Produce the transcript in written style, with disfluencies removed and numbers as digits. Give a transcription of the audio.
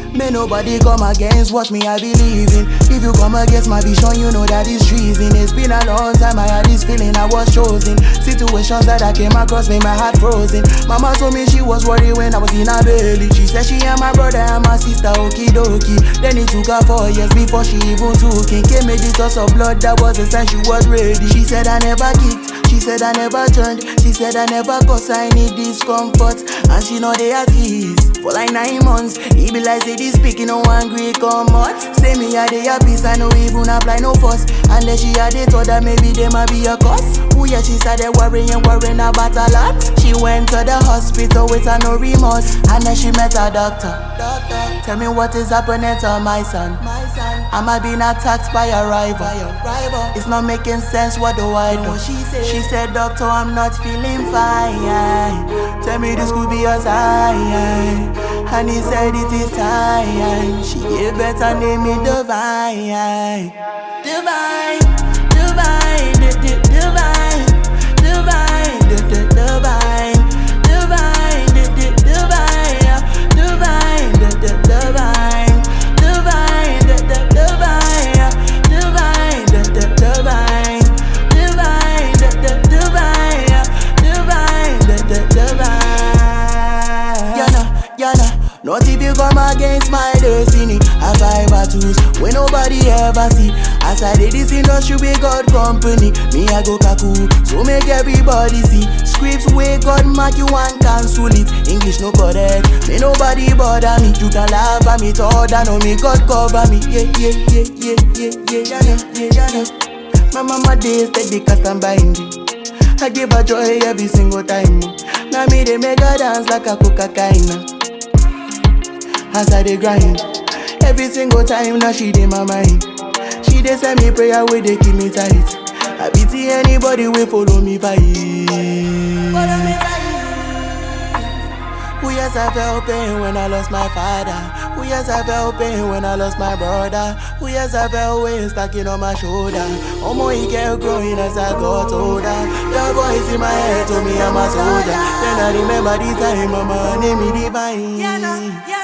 May nobody come against what me I believe in. If you come against my vision, you know that it's treason. It's been a long time I had this feeling I was chosen. Situations that I came across made my heart frozen. Mama told me she was worried when I was in her belly. She said she and my brother and my sister, okie dokie. Then it took her 4 years before she even took it. Gave me the toss of blood, that was a sign she was ready. She said I never kicked, she said I never turned, she said I never cause I need discomfort. And she know they at ease for like 9 months. He be like say this speaking no angry come out. Say me a day a peace, I no even apply no fuss. And then she had it thought that maybe they might be a cause. Oh yeah, she started worrying about a lot. She went to the hospital with her no remorse. And then she met a doctor. Tell me what is happening to my son. Am I being attacked by a rival? It's not making sense, what do I do? She said, doctor, I'm not feeling fine. Tell me this could be a sign. And he said it is time. She gave better name me Divine. Divine, divine, divine, divine, divine, divine, divine, divine, divine, not if you come against my destiny. I fight battles when nobody ever see. As I did this industry with God company, me I go kaku, so make everybody see. Scripts where God mark you and cancel it. English no correct, may nobody bother me. You can laugh at me, thought I know me, God cover me. Yeah. My mama days steady cause I'm binding. I give her joy every single time. Now me they make her dance like a cocaine. As I dey grind, every single time now she dey my mind. She dey send me prayer where they keep me tight. I pity anybody wey follow me fight. Oh yes, I felt pain when I lost my father. Oh yes, I felt pain when I lost my brother. Oh yes, I felt weight stacking on my shoulder. Oh my, it kept growing as I got older. Your voice in my head told me I'm a soldier. Then I remember the time mama named me Divine.